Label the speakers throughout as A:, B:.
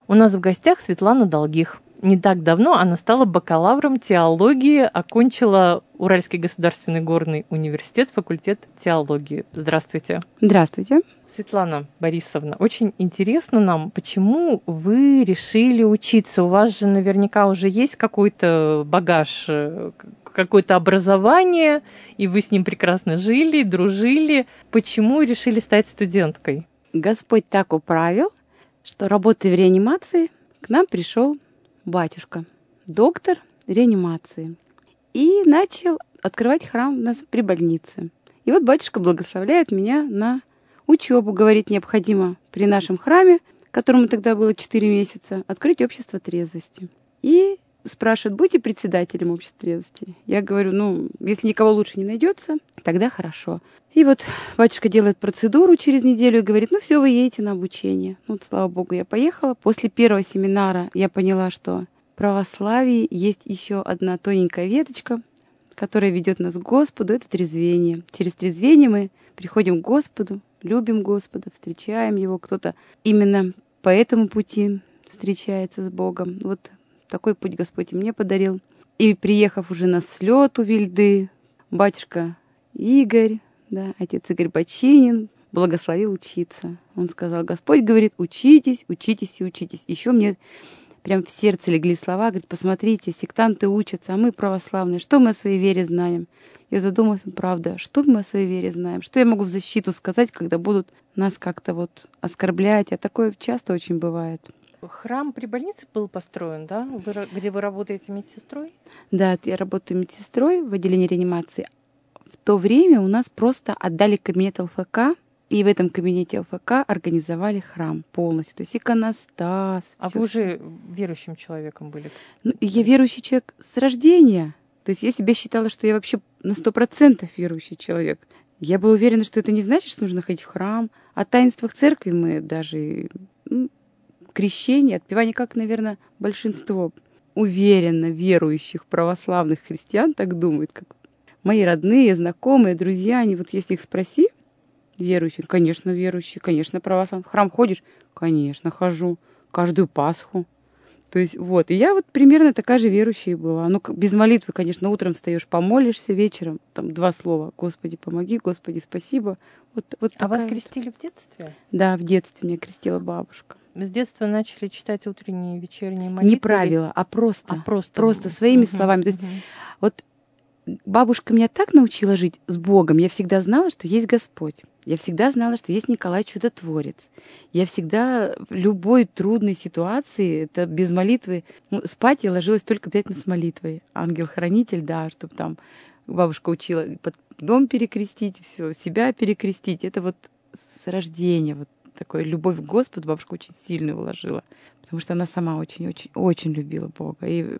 A: У нас в гостях Светлана Долгих. Не так давно она стала бакалавром теологии, окончила Уральский государственный горный университет, факультет теологии. Здравствуйте.
B: Здравствуйте.
A: Светлана Борисовна, очень интересно нам, почему вы решили учиться? У вас же наверняка уже есть какой-то багаж, какое-то образование, и вы с ним прекрасно жили, дружили. Почему решили стать студенткой?
B: Господь так управил, что, работая в реанимации, к нам пришел батюшка, доктор реанимации, и начал открывать храм у нас при больнице. И вот батюшка благословляет меня на учебу, говорит, необходимо при нашем храме, которому тогда было 4 месяца, открыть общество трезвости. И спрашивает, будете председателем общества трезвости? Я говорю, если никого лучше не найдется, тогда хорошо. И вот батюшка делает процедуру через неделю и говорит, все, вы едете на обучение. Слава Богу, я поехала. После первого семинара я поняла, что в православии есть еще одна тоненькая веточка, которая ведет нас к Господу, это трезвение. Через трезвение мы приходим к Господу, любим Господа, встречаем Его. Кто-то именно по этому пути встречается с Богом. Вот такой путь Господь и мне подарил. И приехав уже на слет у Вильды, батюшка Игорь, отец Игорь Бочинин, благословил учиться. Он сказал, Господь говорит, учитесь, учитесь и учитесь. Еще мне прям в сердце легли слова, говорит, посмотрите, сектанты учатся, а мы православные, что мы о своей вере знаем? Я задумалась, правда, что мы о своей вере знаем? Что я могу в защиту сказать, когда будут нас как-то оскорблять? А такое часто очень бывает.
A: Храм при больнице был построен, да? Где вы работаете медсестрой?
B: Да, я работаю медсестрой в отделении реанимации. В то время у нас просто отдали кабинет ЛФК, и в этом кабинете ЛФК организовали храм полностью. То есть иконостас.
A: А вы уже верующим человеком были?
B: Я верующий человек с рождения. То есть я себя считала, что я вообще на 100% верующий человек. Я была уверена, что это не значит, что нужно ходить в храм. О таинствах церкви мы даже крещение, отпевание, как, наверное, большинство уверенно верующих православных христиан так думают, как мои родные, знакомые, друзья, они если их спроси, верующие, конечно, православный. В храм ходишь? Конечно, хожу. Каждую Пасху. То есть и я примерно такая же верующая была. Без молитвы, конечно, утром встаешь, помолишься, вечером, 2 слова. Господи, помоги, Господи, спасибо.
A: А вас крестили в детстве?
B: Да, в детстве меня крестила бабушка.
A: С детства начали читать утренние и вечерние молитвы?
B: Не правила, а просто своими словами. То есть бабушка меня так научила жить с Богом. Я всегда знала, что есть Господь. Я всегда знала, что есть Николай Чудотворец. Я всегда в любой трудной ситуации, это без молитвы, спать я ложилась только обязательно с молитвой. Ангел-хранитель, да, чтобы там бабушка учила дом перекрестить, все, себя перекрестить. Это с рождения такой любовь к Господу бабушка очень сильную вложила, потому что она сама очень-очень-очень любила Бога. И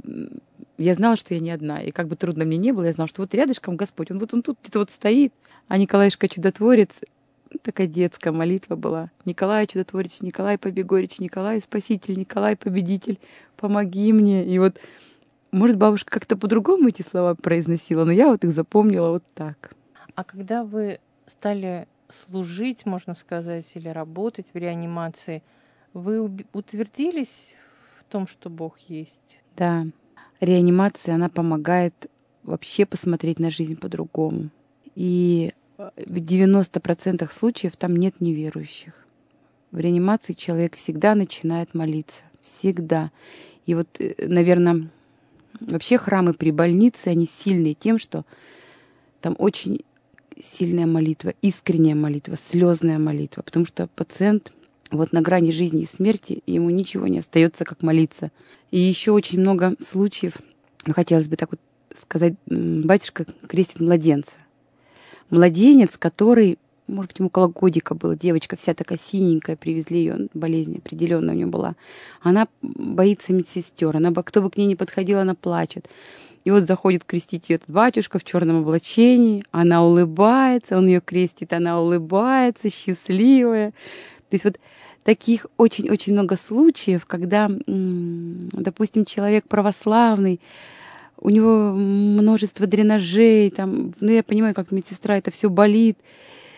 B: я знала, что я не одна. И как бы трудно мне не было, я знала, что рядышком Господь, он тут где-то стоит. А Николаюшка Чудотворец, такая детская молитва была. Николай Чудотворец, Николай Побегорич, Николай Спаситель, Николай Победитель, помоги мне. И может, бабушка как-то по-другому эти слова произносила, но я их запомнила так.
A: А когда вы стали служить, можно сказать, или работать в реанимации, вы утвердились в том, что Бог есть?
B: Да. Реанимация, она помогает вообще посмотреть на жизнь по-другому. И в 90% случаев там нет неверующих. В реанимации человек всегда начинает молиться. Всегда. И наверное, вообще храмы при больнице, они сильные тем, что там очень сильная молитва, искренняя молитва, слезная молитва, потому что пациент на грани жизни и смерти, ему ничего не остается, как молиться. И еще очень много случаев, хотелось бы так сказать, батюшка крестит младенца. Младенец, который, может быть, ему около годика было, девочка вся такая синенькая, привезли ее, болезнь определенная у нее была. Она боится медсестер, кто бы к ней ни подходил, она плачет. И заходит крестить ее этот батюшка в черном облачении, она улыбается, он ее крестит, она улыбается, счастливая. То есть таких очень-очень много случаев, когда, допустим, человек православный, у него множество дренажей, я понимаю, как медсестра, это все болит.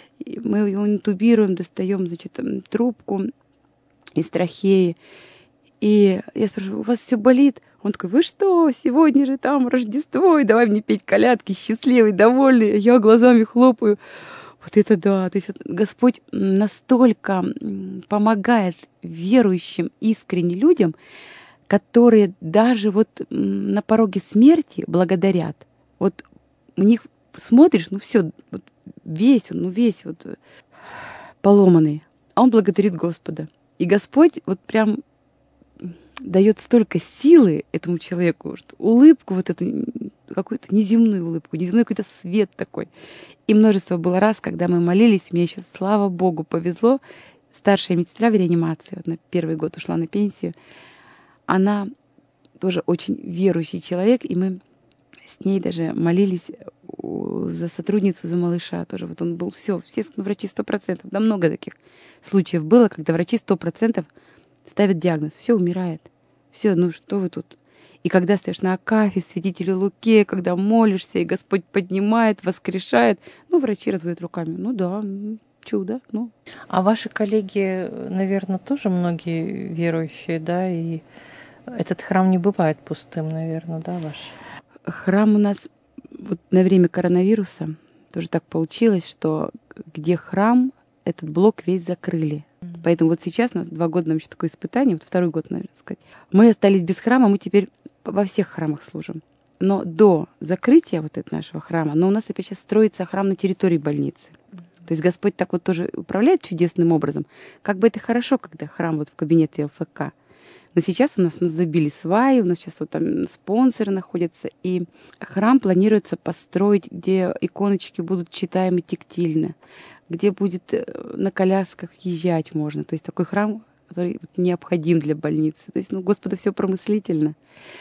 B: Мы его интубируем, достаем, трубку из трахеи. И я спрашиваю, у вас все болит? Он такой, вы что, сегодня же там Рождество, и давай мне петь колядки, счастливый, довольный. Я глазами хлопаю. Вот это да. То есть вот Господь настолько помогает верующим, искренне людям, которые даже вот на пороге смерти благодарят. Вот у них смотришь, ну все, вот весь он, ну весь вот поломанный, а он благодарит Господа. И Господь вот прям дает столько силы этому человеку, что улыбку вот эту, какую-то неземную улыбку, неземной какой-то свет такой. И множество было раз, когда мы молились, мне еще, слава Богу, повезло. Старшая медсестра в реанимации, вот на первый год ушла на пенсию, она тоже очень верующий человек, и мы с ней даже молились за сотрудницу, за малыша тоже. Вот он был все врачи 100%. Да много таких случаев было, когда врачи 100% ставят диагноз. Все умирает. Все, ну что вы тут? И когда стоишь на Акафе, святителю Луке, когда молишься, и Господь поднимает, воскрешает, ну, врачи разводят руками. Ну да, чудо. Ну.
A: А ваши коллеги, наверное, тоже многие верующие, да? И этот храм не бывает пустым, наверное, да, ваш?
B: Храм у нас вот на время коронавируса тоже так получилось, что где храм, этот блок весь закрыли. Поэтому вот сейчас у нас 2 года нам еще такое испытание, вот 2-й год, наверное, сказать. Мы остались без храма, мы теперь во всех храмах служим. Но до закрытия вот этого нашего храма, но у нас опять сейчас строится храм на территории больницы. То есть Господь так вот тоже управляет чудесным образом. Как бы это хорошо, когда храм вот в кабинете ЛФК. Но сейчас у нас забили сваи, у нас сейчас вот там спонсоры находятся, и храм планируется построить, где иконочки будут читаемы тактильно, где будет на колясках езжать можно. То есть такой храм, который необходим для больницы. То есть, ну, Господу все промыслительно.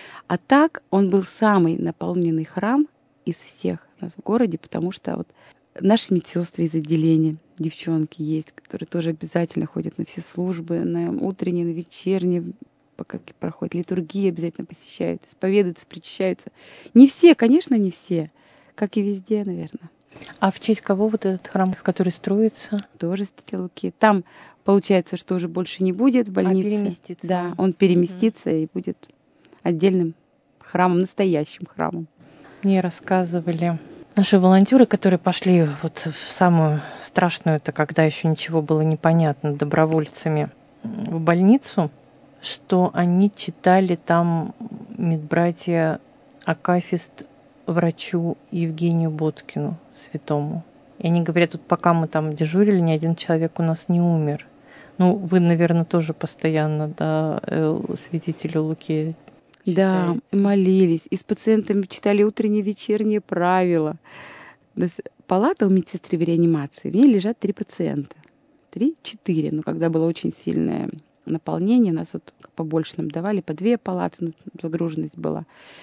B: А так он был самый наполненный храм из всех у нас в городе, потому что вот наши медсестры из отделения, девчонки есть, которые тоже обязательно ходят на все службы, на утренние, на вечерние, пока проходит литургии, обязательно посещают, исповедуются, причащаются. Не все, конечно, не все, как и везде, наверное.
A: А в честь кого вот этот храм, который строится?
B: Тоже Святителя Луки. Там получается, что уже больше не будет в больнице.
A: Переместится.
B: Да, он переместится и будет отдельным храмом, настоящим храмом.
A: Мне рассказывали наши волонтеры, которые пошли вот в самую страшную, это когда еще ничего было непонятно, добровольцами в больницу, что они читали там медбратья акафист врачу Евгению Боткину, святому. И они говорят, тут пока мы там дежурили, ни один человек у нас не умер. Ну, вы, наверное, тоже постоянно, да, святителю Луки читаете.
B: Да, молились. И с пациентами читали утренние, вечерние правила. Палата у медсестры в реанимации, в ней лежат 3 пациента. 3-4. Но когда было очень сильное наполнение, нас вот побольше нам давали, по 2 палаты, ну, загруженность была.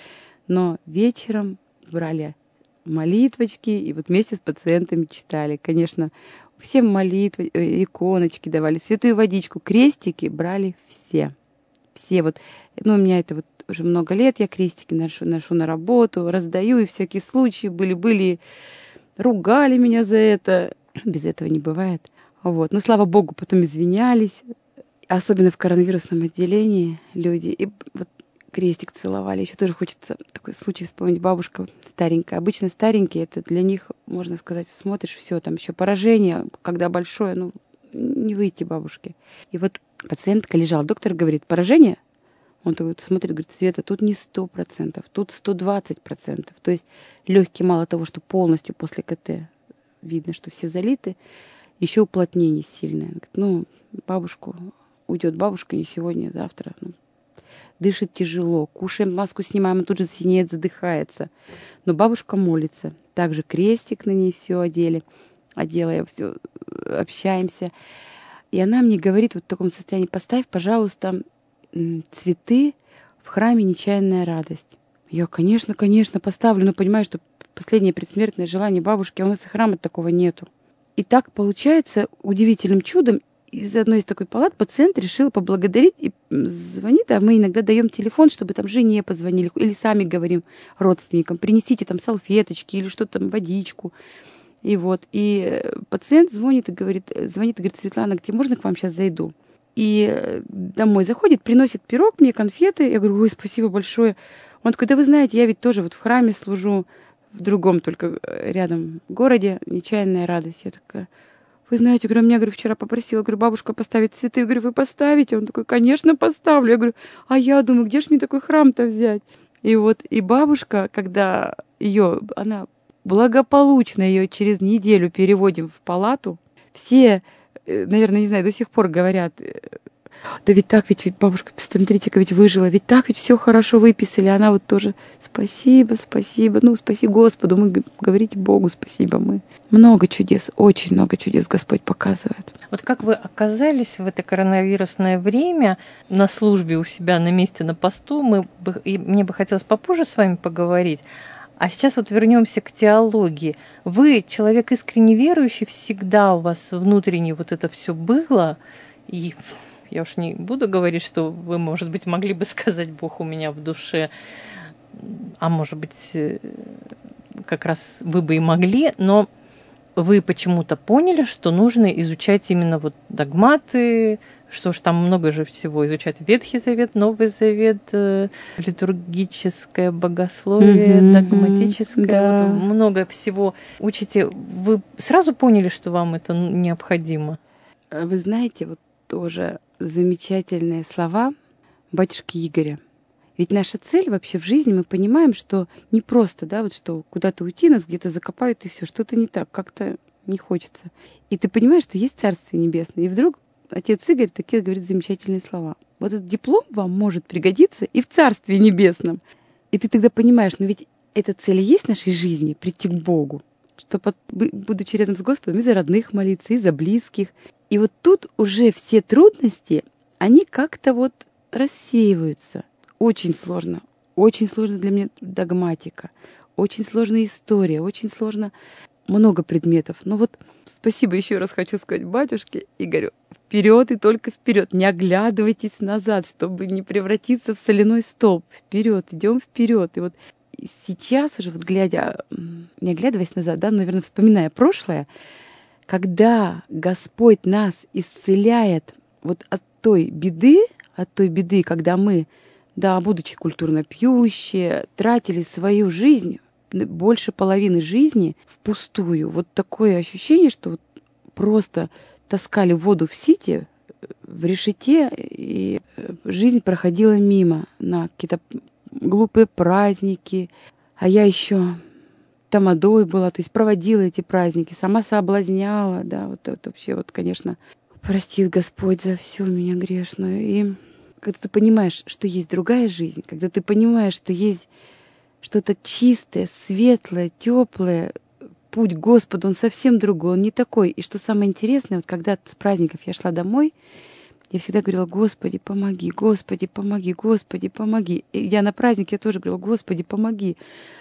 B: Но вечером брали молитвочки и вот вместе с пациентами читали. Конечно, всем молитвы, иконочки давали, святую водичку, крестики брали все. Все вот, ну, у меня это вот уже много лет, я крестики ношу на работу, раздаю, и всякие случаи были, ругали меня за это. Без этого не бывает. Вот. Но, слава Богу, потом извинялись. Особенно в коронавирусном отделении люди. И вот крестик целовали. Еще тоже хочется такой случай вспомнить. Бабушка старенькая. Обычно старенькие, это для них, можно сказать, смотришь, все, там еще поражение, когда большое, ну, не выйти бабушке. И вот пациентка лежала. Доктор говорит, поражение? Он такой смотрит, говорит, Света, тут не 100%, тут 120%. То есть легкие мало того, что полностью после КТ видно, что все залиты, еще уплотнение сильное. Говорит, ну, бабушку, уйдет бабушка не сегодня, а завтра. Ну, дышит тяжело, кушаем, маску снимаем, он тут же синеет, задыхается. Но бабушка молится. Также крестик на ней все одела, я все, общаемся. И она мне говорит вот в таком состоянии, поставь, пожалуйста, цветы в храме «Нечаянная радость». Я, конечно, поставлю, но понимаю, что последнее предсмертное желание бабушки, а у нас и храма такого нету. И так получается удивительным чудом. Из одной из такой палат пациент решил поблагодарить и звонит, а мы иногда даем телефон, чтобы там жене позвонили, или сами говорим родственникам, принесите там салфеточки или что-то там, водичку. И вот, и пациент звонит и говорит, Светлана, где можно к вам сейчас зайду? И домой заходит, приносит пирог мне, конфеты. Я говорю, ой, спасибо большое. Он такой, да вы знаете, я ведь тоже вот в храме служу, в другом только рядом городе, нечаянная радость. Я такая, вы знаете, говорю, меня, говорю, вчера попросила, говорю, бабушка поставить цветы. Я говорю, вы поставите? Он такой, конечно, поставлю. Я говорю, а я думаю, где ж мне такой храм-то взять? И вот, и бабушка, когда она благополучно ее через неделю переводим в палату, все, наверное, не знаю, до сих пор говорят, да ведь так, ведь бабушка, смотрите-ка, ведь выжила, ведь так, ведь все хорошо выписали. Она вот тоже, спасибо, спасибо, ну, спаси Господу, мы говорите Богу спасибо, мы. Много чудес, очень много чудес Господь показывает.
A: Вот как вы оказались в это коронавирусное время на службе у себя на месте, на посту, мне бы хотелось попозже с вами поговорить. А сейчас вот вернемся к теологии. Вы человек искренне верующий, всегда у вас внутренне вот это все было, и я уж не буду говорить, что вы, может быть, могли бы сказать, Бог у меня в душе, а может быть, как раз вы бы и могли, но вы почему-то поняли, что нужно изучать именно вот догматы, что ж там много же всего изучать. Ветхий Завет, Новый Завет, литургическое богословие, догматическое,
B: да.
A: Вот много всего учите. Вы сразу поняли, что вам это необходимо?
B: Вы знаете, вот тоже замечательные слова батюшки Игоря. Ведь наша цель вообще в жизни, мы понимаем, что не просто, да, вот что куда-то уйти, нас где-то закопают и все, что-то не так, как-то не хочется. И ты понимаешь, что есть Царствие Небесное. И вдруг отец Игорь такие говорит замечательные слова. Вот этот диплом вам может пригодиться и в Царстве Небесном. И ты тогда понимаешь, ну ведь эта цель и есть в нашей жизни, прийти к Богу, чтобы, будучи рядом с Господом, и за родных молиться, и за близких. И вот тут уже все трудности, они как-то вот рассеиваются. Очень сложно для меня догматика, очень сложная история, очень сложно много предметов. Но вот спасибо еще раз хочу сказать батюшке Игорю. Вперед и только вперед. Не оглядывайтесь назад, чтобы не превратиться в соляной столб. Вперед, идем вперед. И вот сейчас уже вот не оглядываясь назад, да, но, наверное, вспоминая прошлое, когда Господь нас исцеляет вот от той беды, когда мы, да, будучи культурно пьющие, тратили свою жизнь, больше половины жизни впустую. Вот такое ощущение, что вот просто таскали воду в сите, в решете, и жизнь проходила мимо на какие-то глупые праздники. А я еще тамадой была, то есть проводила эти праздники, сама соблазняла, да, вот это вообще, вот, конечно, простит Господь за всю меня грешную. И когда ты понимаешь, что есть другая жизнь, когда ты понимаешь, что есть что-то чистое, светлое, теплое, путь к Господу, он совсем другой, он не такой. И что самое интересное, вот когда с праздников я шла домой, я всегда говорила: Господи, помоги, Господи, помоги, Господи, помоги. И я на празднике тоже говорила: Господи, помоги.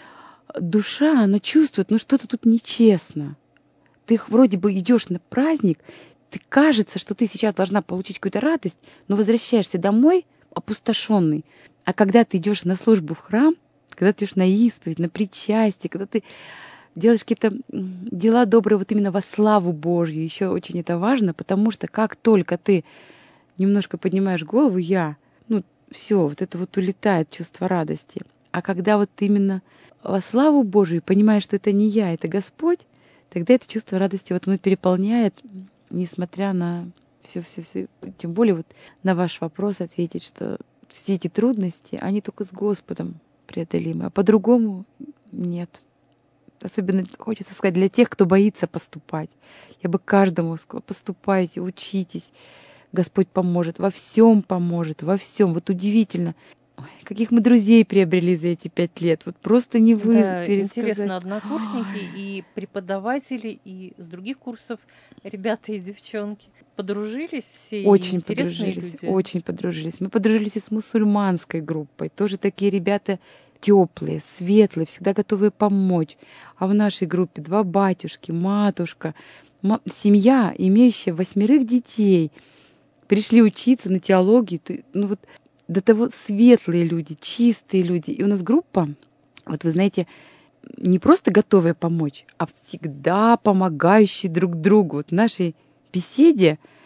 B: Душа, она чувствует, ну что-то тут нечестно. Ты вроде бы идешь на праздник, ты кажется, что ты сейчас должна получить какую-то радость, но возвращаешься домой опустошенный. А когда ты идешь на службу в храм, когда ты идешь на исповедь, на причастие, когда ты делаешь какие-то дела добрые вот именно во славу Божью, еще очень это важно, потому что как только ты немножко поднимаешь голову, все, вот это вот улетает чувство радости. А когда вот именно во славу Божию понимаешь, что это не я, это Господь, тогда это чувство радости вот оно переполняет, несмотря на все. Тем более вот на ваш вопрос ответить, что все эти трудности, они только с Господом преодолимы, а по-другому нет. Особенно хочется сказать для тех, кто боится поступать. Я бы каждому сказала: поступайте, учитесь. Господь поможет, во всем поможет, во всем. Вот удивительно, каких мы друзей приобрели за эти 5 лет. Вот просто не вы пересказать.
A: Интересно, однокурсники и преподаватели, и с других курсов ребята и девчонки подружились все?
B: Очень
A: интересные
B: подружились,
A: люди.
B: очень подружились. Мы подружились и с мусульманской группой. Тоже такие ребята теплые, светлые, всегда готовые помочь. А в нашей группе 2 батюшки, матушка, семья, имеющая 8 детей. Пришли учиться на теологию. Вот до того светлые люди, чистые люди. И у нас группа, вот вы знаете, не просто готовые помочь, а всегда помогающие друг другу. Вот в нашей беседе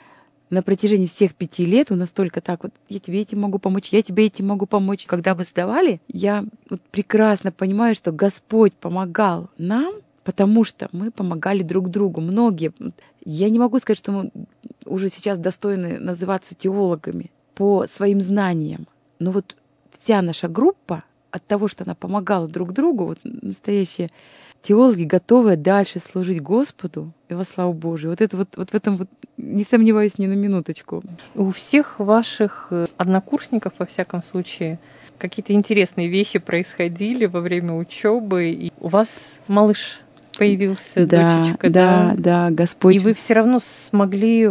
B: на протяжении всех 5 лет у нас только так вот: я тебе этим могу помочь, я тебе этим могу помочь. Когда мы сдавали, я вот прекрасно понимаю, что Господь помогал нам, потому что мы помогали друг другу. Многие, я не могу сказать, что мы уже сейчас достойны называться теологами по своим знаниям, но вот вся наша группа от того, что она помогала друг другу, вот настоящие теологи, готовые дальше служить Господу и во славу Божию. Вот это вот в этом вот не сомневаюсь ни на минуточку.
A: У всех ваших однокурсников, во всяком случае, какие-то интересные вещи происходили во время учебы, и у вас малыш появился, дочечка, да?
B: Да, Господь.
A: И вы все равно смогли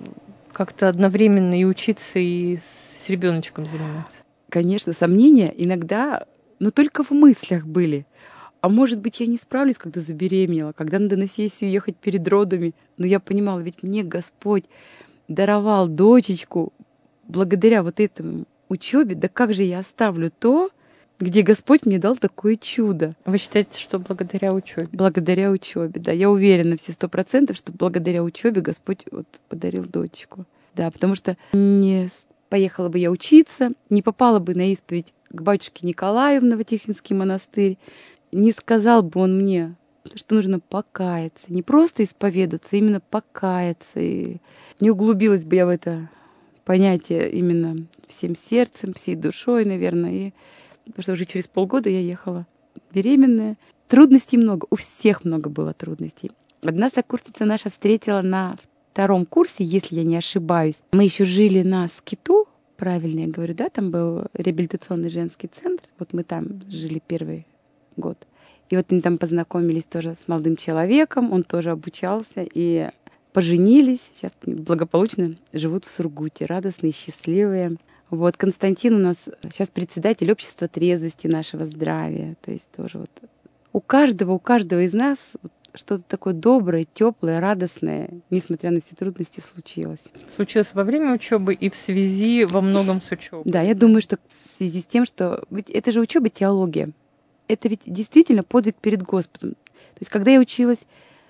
A: как-то одновременно и учиться, и с ребеночком заниматься.
B: Конечно, сомнения иногда, но только в мыслях были. А может быть, я не справлюсь, когда забеременела, когда надо на сессию ехать перед родами. Но я понимала, ведь мне Господь даровал дочечку благодаря вот этому учебе. Да как же я оставлю то, где Господь мне дал такое чудо?
A: Вы считаете, что благодаря учебе?
B: Благодаря учебе, да. Я уверена все 100%, что благодаря учебе Господь вот подарил дочечку. Да, потому что не поехала бы я учиться, не попала бы на исповедь к батюшке Николаю в Новотихвинский монастырь, не сказал бы он мне, что нужно покаяться, не просто исповедаться, а именно покаяться. И не углубилась бы я в это понятие именно всем сердцем, всей душой, наверное. Потому что уже через полгода я ехала беременная. Трудностей много, у всех много было трудностей. Одна сокурсница наша встретила на 2-м курсе, если я не ошибаюсь. Мы еще жили на Скиту, правильно я говорю, да, там был реабилитационный женский центр. Вот мы там жили первый год. И вот они там познакомились тоже с молодым человеком, он тоже обучался, и поженились. Сейчас благополучно живут в Сургуте, радостные, счастливые. Вот Константин у нас сейчас председатель общества трезвости нашего здравия. То есть тоже вот у каждого из нас что-то такое доброе, теплое, радостное, несмотря на все трудности, случилось.
A: Случилось во время учебы и в связи во многом с учебой.
B: Да, я думаю, что в связи с тем, что ведь это же учеба теология. Это ведь действительно подвиг перед Господом. То есть, когда я училась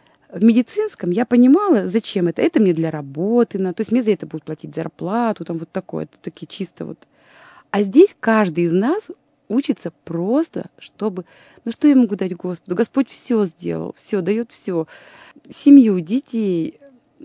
B: в медицинском, я понимала, зачем это. Это мне для работы, то есть мне за это будут платить зарплату, там вот такое, это такие чисто вот. А здесь каждый из нас учится просто, чтобы... Ну что я могу дать Господу? Господь все сделал, все дает все. Семью, детей,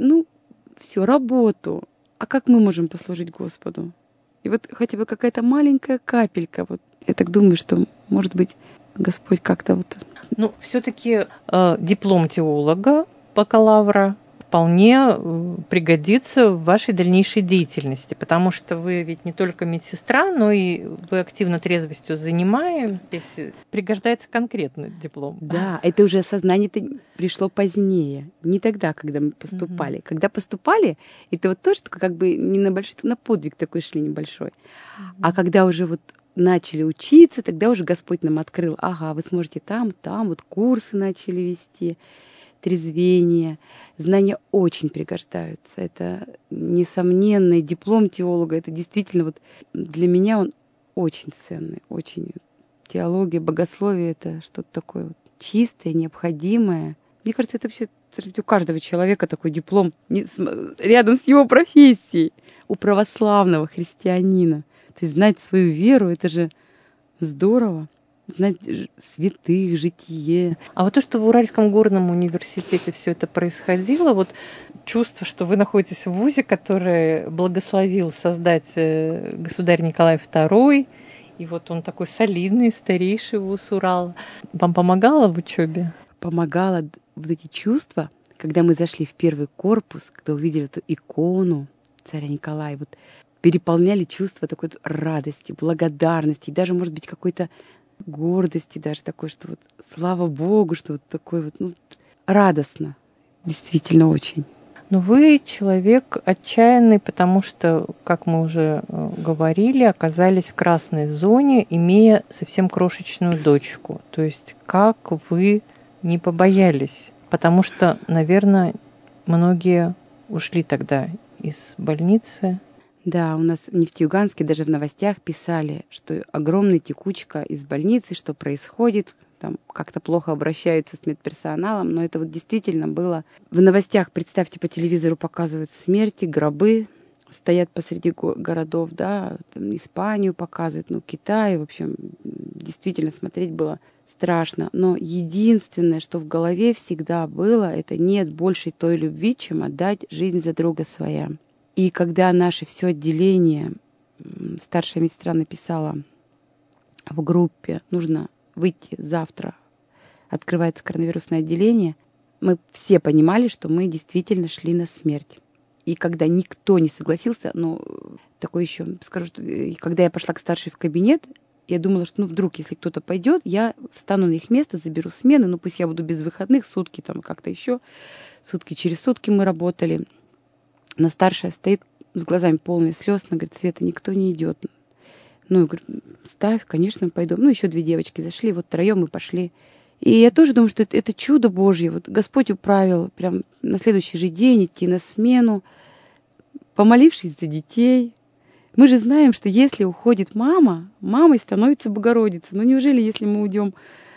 B: все, работу. А как мы можем послужить Господу? И вот хотя бы какая-то маленькая капелька, вот я так думаю, что, может быть, Господь как-то вот...
A: Все-таки диплом теолога, бакалавра, вполне пригодится в вашей дальнейшей деятельности, потому что вы ведь не только медсестра, но и вы активно трезвостью занимаетесь. Пригождается конкретно диплом.
B: Да, это уже осознание-то пришло позднее, не тогда, когда мы поступали. Угу. Когда поступали, это вот тоже как бы не на большой, на подвиг такой шли небольшой. Угу. А когда уже вот начали учиться, тогда уже Господь нам открыл, ага, вы сможете там, вот курсы начали вести, трезвение. Знания очень пригождаются. Это несомненный диплом теолога. Это действительно вот для меня он очень ценный, очень. Теология, богословие — это что-то такое вот чистое, необходимое. Мне кажется, это вообще у каждого человека такой диплом рядом с его профессией. У православного христианина. То есть знать свою веру — это же здорово. Знать святых, житие.
A: А вот то, что в Уральском горном университете все это происходило, вот чувство, что вы находитесь в вузе, который благословил создать государь Николай II, и вот он такой солидный, старейший вуз Урала. Вам помогало в учебе?
B: Помогало вот эти чувства, когда мы зашли в первый корпус, когда увидели эту икону царя Николая, вот переполняли чувство такой радости, благодарности, и даже, может быть, какой-то гордости даже такой, что вот слава Богу, что вот такой вот, радостно, действительно очень.
A: Но вы человек отчаянный, потому что, как мы уже говорили, оказались в красной зоне, имея совсем крошечную дочку. То есть как вы не побоялись? Потому что, наверное, многие ушли тогда из больницы.
B: Да, у нас в Нефтеюганске даже в новостях писали, что огромная текучка из больницы, что происходит, там как-то плохо обращаются с медперсоналом, но это вот действительно было. В новостях, представьте, по телевизору показывают смерти, гробы, стоят посреди городов, да, там Испанию показывают, ну, Китай, в общем, действительно смотреть было страшно. Но единственное, что в голове всегда было, это нет большей той любви, чем отдать жизнь за друга своя. И когда наше все отделение, старшая медсестра написала в группе, нужно выйти завтра, открывается коронавирусное отделение, мы все понимали, что мы действительно шли на смерть. И когда никто не согласился, ну, такое еще скажу, что когда я пошла к старшей в кабинет, я думала, что, ну, вдруг, если кто-то пойдет, я встану на их место, заберу смены, ну, пусть я буду без выходных, сутки там как-то еще, сутки через сутки мы работали. Но старшая стоит с глазами полные слез, она говорит: Света, никто не идет. Ну, я говорю: ставь, конечно, мы пойдем. Ну, еще 2 девочки зашли, вот 3 мы пошли. И я тоже думаю, что это чудо Божье. Вот Господь управил прям на следующий же день идти на смену, помолившись за детей. Мы же знаем, что если уходит мама, мамой становится Богородица. Ну, неужели, если мы уйдем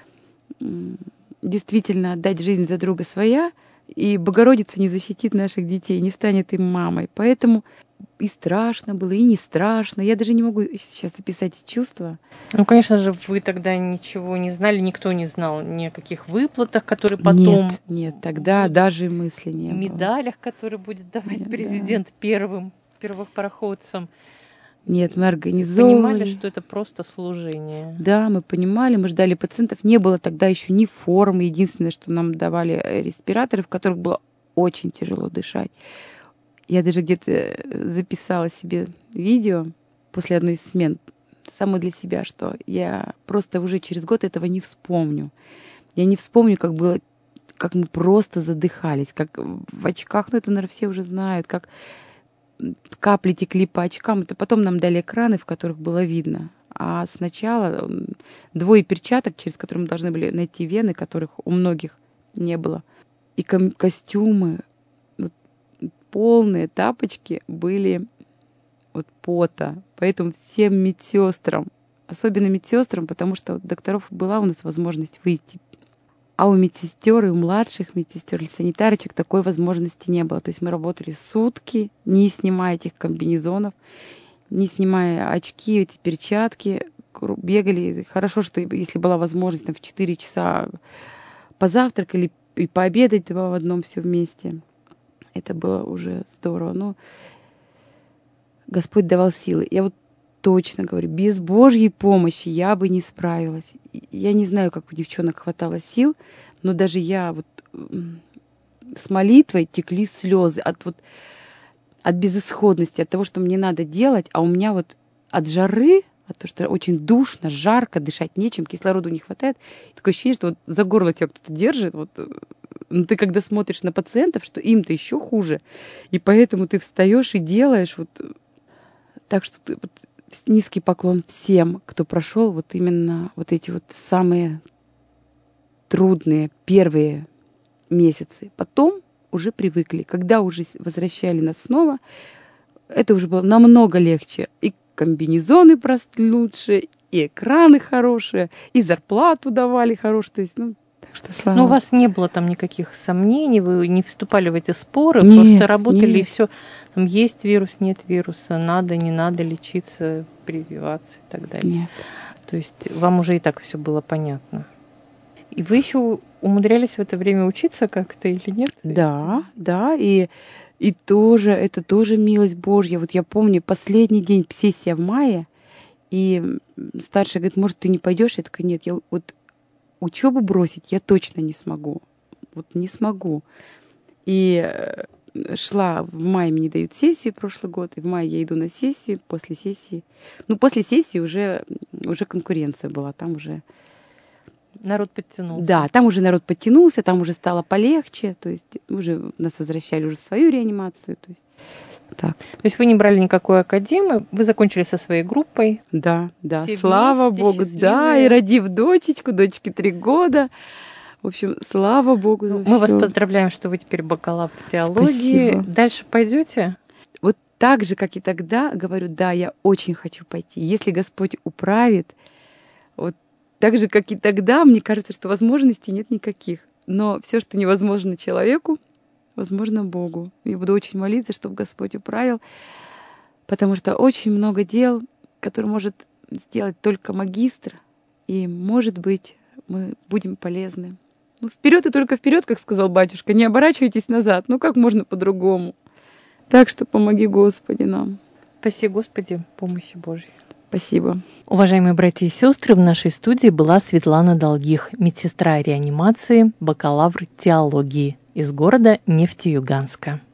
B: действительно отдать жизнь за друга своя, и Богородица не защитит наших детей, не станет им мамой? Поэтому и страшно было, и не страшно. Я даже не могу сейчас описать эти чувства.
A: Ну, конечно же, вы тогда ничего не знали, никто не знал ни о каких выплатах, которые потом...
B: Нет, тогда даже мысли не было.
A: Медалях, которые будет давать президент первых пароходцам.
B: Нет, мы организовывали.
A: Понимали, что это просто служение.
B: Да, мы понимали, мы ждали пациентов. Не было тогда еще ни формы. Единственное, что нам давали респираторы, в которых было очень тяжело дышать. Я даже где-то записала себе видео после одной из смен, самое для себя, что я просто уже через год этого не вспомню. Я не вспомню, как было, как мы просто задыхались, как в очках, ну это, наверное, все уже знают, как капли текли по очкам. Это потом нам дали экраны, в которых было видно. А сначала 2 перчаток, через которые мы должны были найти вены, которых у многих не было. И костюмы, вот, полные тапочки были от пота. Поэтому всем медсестрам, особенно медсестрам, потому что у докторов была у нас возможность выйти. А у медсестер и у младших медсестер или санитарочек такой возможности не было. То есть мы работали сутки, не снимая этих комбинезонов, не снимая очки, эти перчатки, бегали. Хорошо, что если была возможность там, в 4 часа позавтракали и пообедать 2 в одном все вместе. Это было уже здорово. Но Господь давал силы. Я вот точно говорю, без Божьей помощи я бы не справилась. Я не знаю, как у девчонок хватало сил, но даже я вот с молитвой текли слезы от безысходности, от того, что мне надо делать, а у меня вот от жары, от того, что очень душно, жарко, дышать нечем, кислорода не хватает. Такое ощущение, что вот за горло тебя кто-то держит. Вот. Но ты когда смотришь на пациентов, что им-то еще хуже, и поэтому ты встаешь и делаешь. Вот. Так что ты, вот, низкий поклон всем, кто прошел вот именно вот эти вот самые трудные первые месяцы. Потом уже привыкли. Когда уже возвращали нас снова, это уже было намного легче. И комбинезоны просто лучше, и экраны хорошие, и зарплату давали хорошую. То есть, так что слава.
A: Но у вас не было там никаких сомнений, вы не вступали в эти споры,
B: нет,
A: просто работали
B: нет.
A: И все. Там есть вирус, нет вируса, надо, не надо лечиться, прививаться и так далее.
B: Нет.
A: То есть вам уже и так все было понятно. И вы еще умудрялись в это время учиться как-то или нет?
B: Да, и тоже, это тоже милость Божья. Вот я помню, последний день сессия в мае, и старшая говорит: может, ты не пойдешь? Я такая: нет, я вот учебу бросить я точно не смогу. Вот не смогу. И шла, в мае мне дают сессию прошлый год, и в мае я иду на сессию, после сессии. После сессии уже конкуренция была, там уже...
A: Народ подтянулся.
B: Да, там уже народ подтянулся, там уже стало полегче, то есть уже нас возвращали уже в свою реанимацию, то есть так.
A: То есть вы не брали никакой академии, вы закончили со своей группой.
B: Да,
A: все
B: слава
A: вместе,
B: Богу,
A: счастливые.
B: да, и родив дочке 3 года. В общем, слава Богу за все.
A: Мы вас поздравляем, что вы теперь бакалавр теологии.
B: Спасибо.
A: Дальше пойдете?
B: Вот так же, как и тогда, говорю, да, я очень хочу пойти. Если Господь управит, вот Так же, как и тогда, мне кажется, что возможностей нет никаких. Но все, что невозможно человеку, возможно Богу. Я буду очень молиться, чтобы Господь управил, потому что очень много дел, которые может сделать только магистр, и, может быть, мы будем полезны. Ну, вперед и только вперед, как сказал батюшка, не оборачивайтесь назад. Ну, как можно по-другому? Так что помоги, Господи, нам.
A: Спаси, Господи, помощи Божьей.
B: Спасибо.
A: Уважаемые братья и сестры, в нашей студии была Светлана Долгих, медсестра реанимации, бакалавр теологии из города Нефтеюганска.